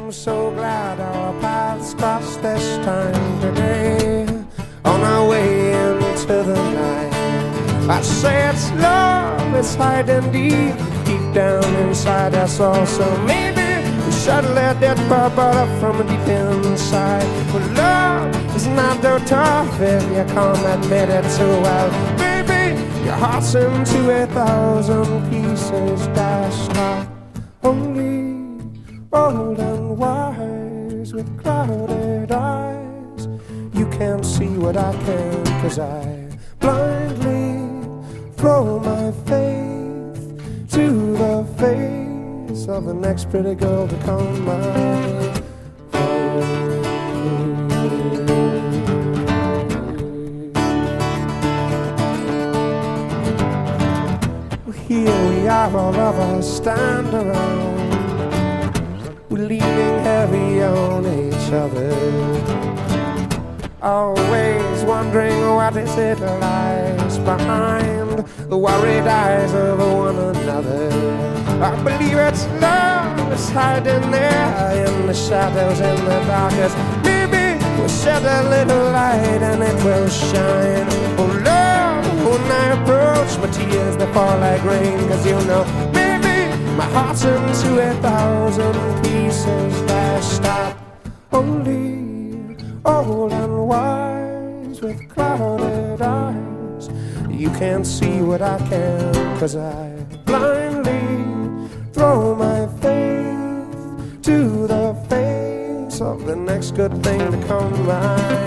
I'm so glad our paths crossed this time today. On our way into the night, I say it's love, it's hiding deep down inside us all. So maybe we should let that bubble up from deep inside. But love is not so tough if you can't admit it too well. Baby, your heart's into 1,000 pieces dashed off. Only old and wise with clouded eyes, you can't see what I can, 'cause I blindly throw my faith to the face of the next pretty girl to come my way. Here we are, all of us stand around, we're leaning heavy on each other, always wondering what is it lies behind the worried eyes of one another. I believe it's love is hiding there in the shadows, in the darkness. Maybe we'll shed a little light and it will shine. Oh love, when I approach, my tears they fall like rain, 'cause you know, maybe my heart's into 1,000 pieces dashed up. Only old and wise with clouded eyes, you can't see what I can, 'cause I blindly throw my faith to the face of the next good thing to come by.